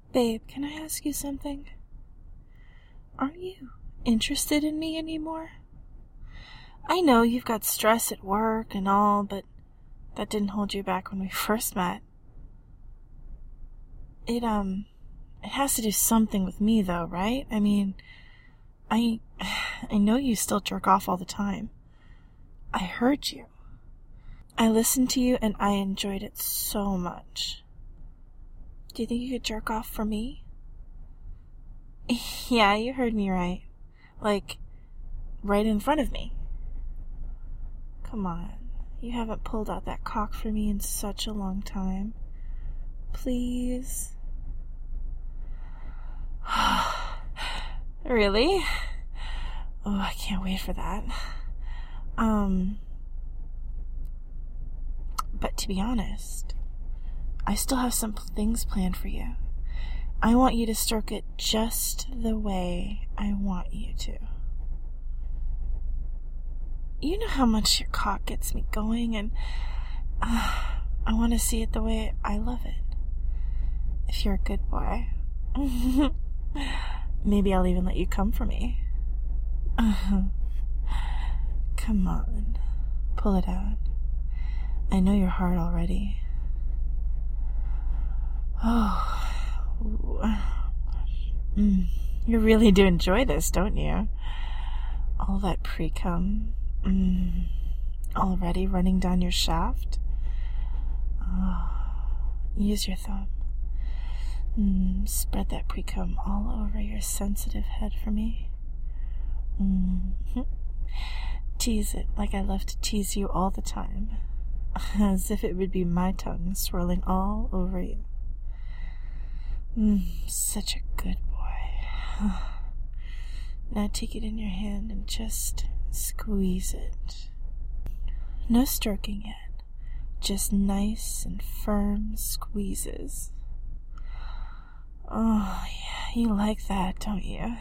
Babe, can I ask you something? Aren't you interested in me anymore? I know you've got stress at work and all, but that didn't hold you back when we first met. It has to do something with me though, right? I mean, I know you still jerk off all the time. I heard you. I listened to you and I enjoyed it so much. Do you think you could jerk off for me? Yeah, you heard me right. Like, right in front of me. Come on. You haven't pulled out that cock for me in such a long time. Please? Really? Oh, I can't wait for that. But to be honest, I still have some things planned for you. I want you to stroke it just the way I want you to. You know how much your cock gets me going, and I want to see it the way I love it. If you're a good boy. Maybe I'll even let you come for me. Come on. Pull it out. I know you're hard already. Oh. You really do enjoy this, don't you? All that pre-cum. Already running down your shaft? Oh. Use your thumb. Spread that pre-cum all over your sensitive head for me. Tease it like I love to tease you all the time. As if it would be my tongue swirling all over you. Such a good boy. Now take it in your hand and just squeeze it. No stroking yet. Just nice and firm squeezes. Oh, yeah, you like that, don't you?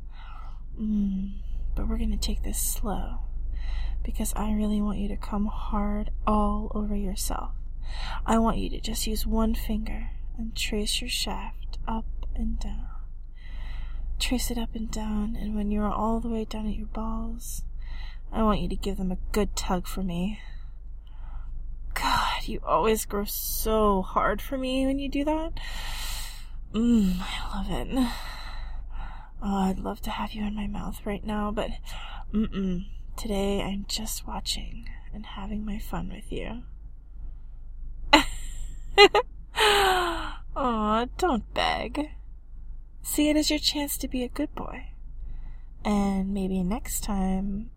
But we're gonna take this slow, because I really want you to come hard all over yourself. I want you to just use one finger and trace your shaft up and down. Trace it up and down, and when you're all the way down at your balls, I want you to give them a good tug for me. God, you always grow so hard for me when you do that. I love it. Oh, I'd love to have you in my mouth right now, but today I'm just watching and having my fun with you. Aw, don't beg. See it as your chance to be a good boy. And maybe next time,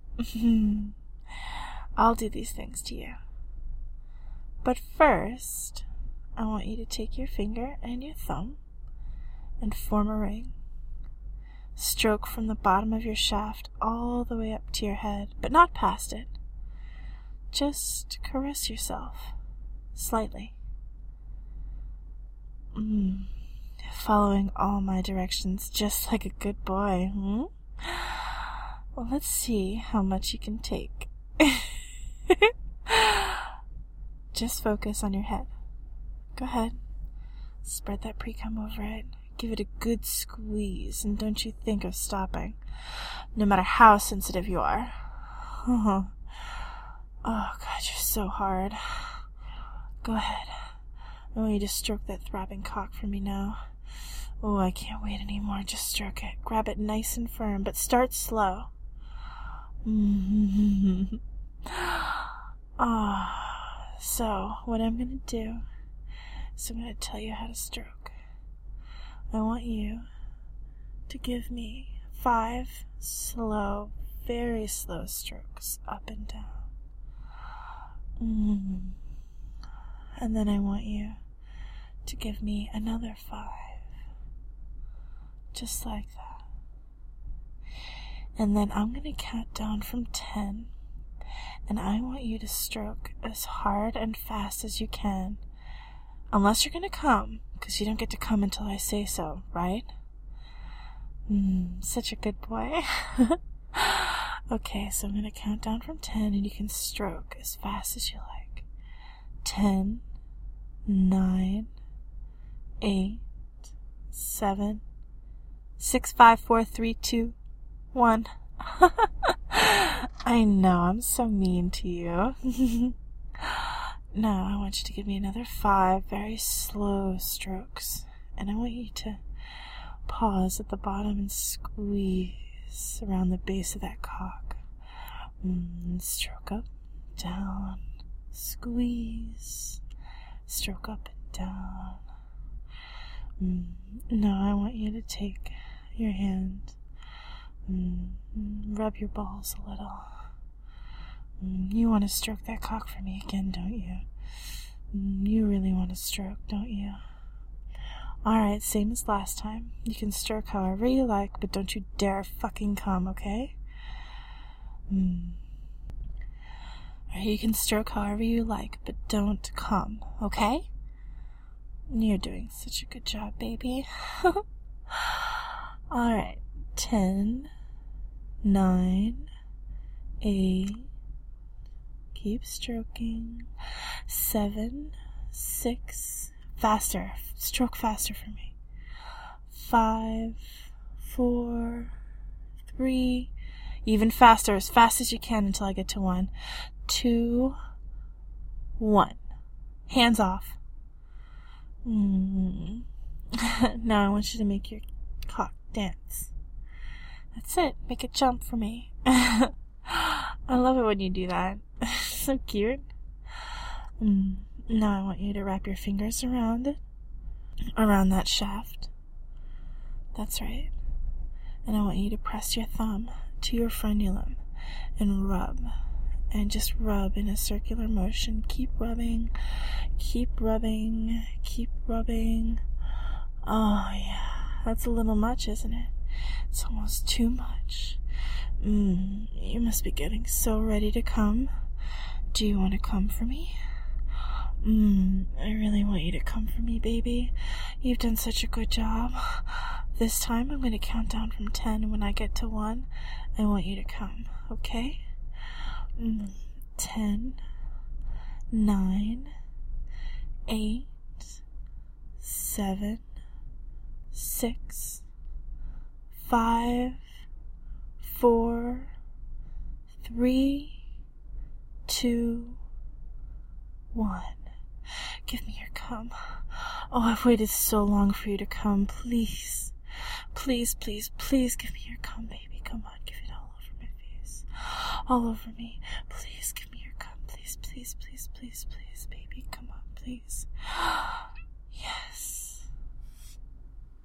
I'll do these things to you. But first, I want you to take your finger and your thumb and form a ring. Stroke from the bottom of your shaft all the way up to your head, but not past it. Just caress yourself, slightly. Following all my directions just like a good boy, Well, let's see how much you can take. Just focus on your head. Go ahead. Spread that pre-cum over it. Give it a good squeeze, and don't you think of stopping, no matter how sensitive you are. Oh, God, you're so hard. Go ahead. I want you to stroke that throbbing cock for me now. Oh, I can't wait anymore. Just stroke it. Grab it nice and firm, but start slow. So, what I'm going to do is I'm going to tell you how to stroke. I want you to give me 5 slow, very slow strokes up and down. And then I want you to give me another 5. Just like that. And then I'm going to count down from 10. And I want you to stroke as hard and fast as you can. Unless you're going to come, because you don't get to come until I say so, right? Such a good boy. Okay, so I'm going to count down from 10, and you can stroke as fast as you like. 10, 9, 8, 7, 6, 5, 4, 3, 2, 1. I know, I'm so mean to you. Now I want you to give me another 5 very slow strokes. And I want you to pause at the bottom and squeeze around the base of that cock. Stroke up, down, squeeze, stroke up and down. Now I want you to take your hand, rub your balls a little. You want to stroke that cock for me again, don't you? You really want to stroke, don't you? Alright, same as last time. You can stroke however you like, but don't you dare fucking come, okay? You can stroke however you like, but don't come, okay? You're doing such a good job, baby. Alright, 10, 9, 8, keep stroking, 7, 6, faster, stroke faster for me, 5, 4, 3, even faster, as fast as you can until I get to 1, 2, 1, hands off. Now I want you to make your cock dance. That's it, make it jump for me. I love it when you do that. So cute. Now I want you to wrap your fingers around it, around that shaft. That's right. And I want you to press your thumb to your frenulum and rub. And just rub in a circular motion. Keep rubbing, keep rubbing, keep rubbing. Oh yeah, that's a little much, isn't it? It's almost too much. You must be getting so ready to come. Do you want to come for me? I really want you to come for me, baby. You've done such a good job. This time I'm going to count down from 10, and when I get to 1, I want you to come, okay? 10, 9, 8, 7, 6, 5, 4, 3, 2, 1. Give me your cum. Oh, I've waited so long for you to come. Please, please, please, please give me your cum, baby. Come on, give it all over my face. All over me. Please give me your cum. Please, please, please, please, please, baby. Come on, please. Yes.